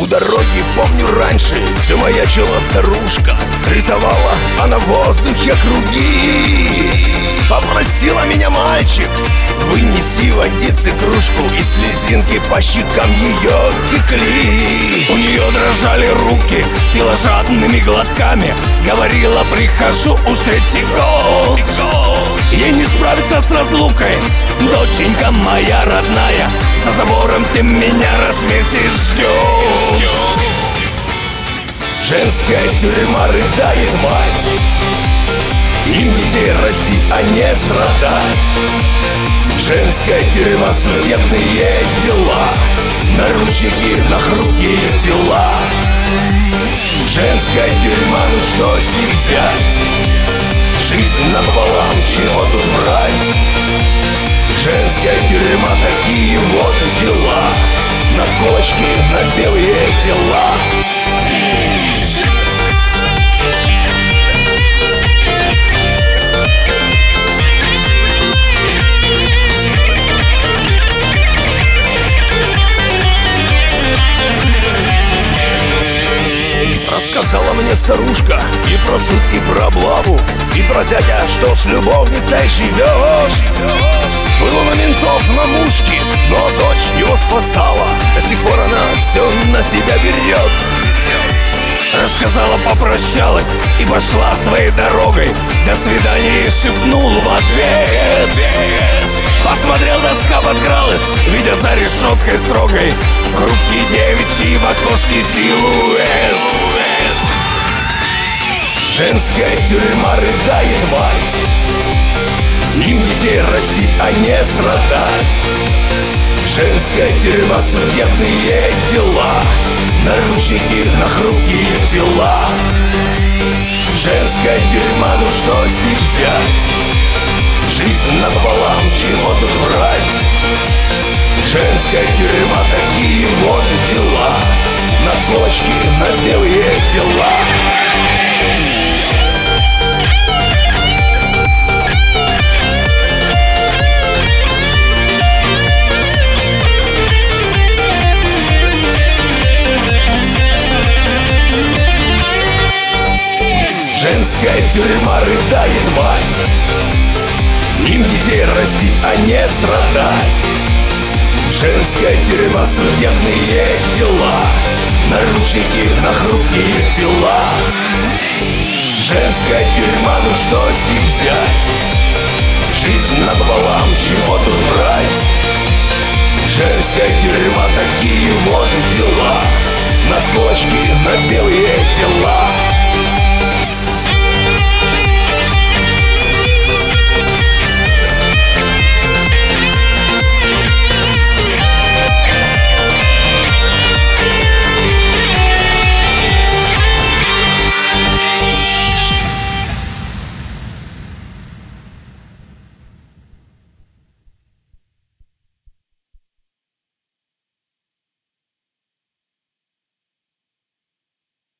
У дороги, помню, раньше все маячила старушка. Рисовала она в воздухе круги. Попросила меня: мальчик, вынеси водицы кружку. И слезинки по щекам ее текли. У нее дрожали руки, пила жадными глотками. Говорила: прихожу уж третий год. Ей не справиться с разлукой, доченька моя родная. За забором ты меня раз в месяц ждет. Женская тюрьма, рыдает мать. Им детей растить, а не страдать. Женская тюрьма, судебные дела, наручники на хрупкие тела. Женская тюрьма, ну что с них взять? Жизнь напополам, чего тут брать? Женская тюрьма, такие вот дела. На кочке, на белые тела. Рассказала мне старушка и про суд, и про облаву, и про зятя, что с любовницей живет. Было на ментов на мушке, но дочь его спасала. До сих пор она все на себя берет. Рассказала, попрощалась и пошла своей дорогой. До свидания, шепнул в ответ. Посмотрел, доска подкралась, видя за решеткой строгой хрупкий девичий в окошке силуэт. Женская тюрьма, рыдает мать. Им детей растить, а не страдать. Женская тюрьма, судебные дела, наручники на хрупкие тела. Женская тюрьма, ну что с них взять? Жизнь напополам, чего тут брать? Женская тюрьма, такие вот дела. На кочке, на белые тела. Женская тюрьма, рыдает мать. Им детей растить, а не страдать. Женская тюрьма, судебные дела, наручники на хрупкие тела. Женская тюрьма, ну что с них взять? Жизнь напополам, чего тут брать? Женская тюрьма, такие вот дела. На кочке, на белые тела.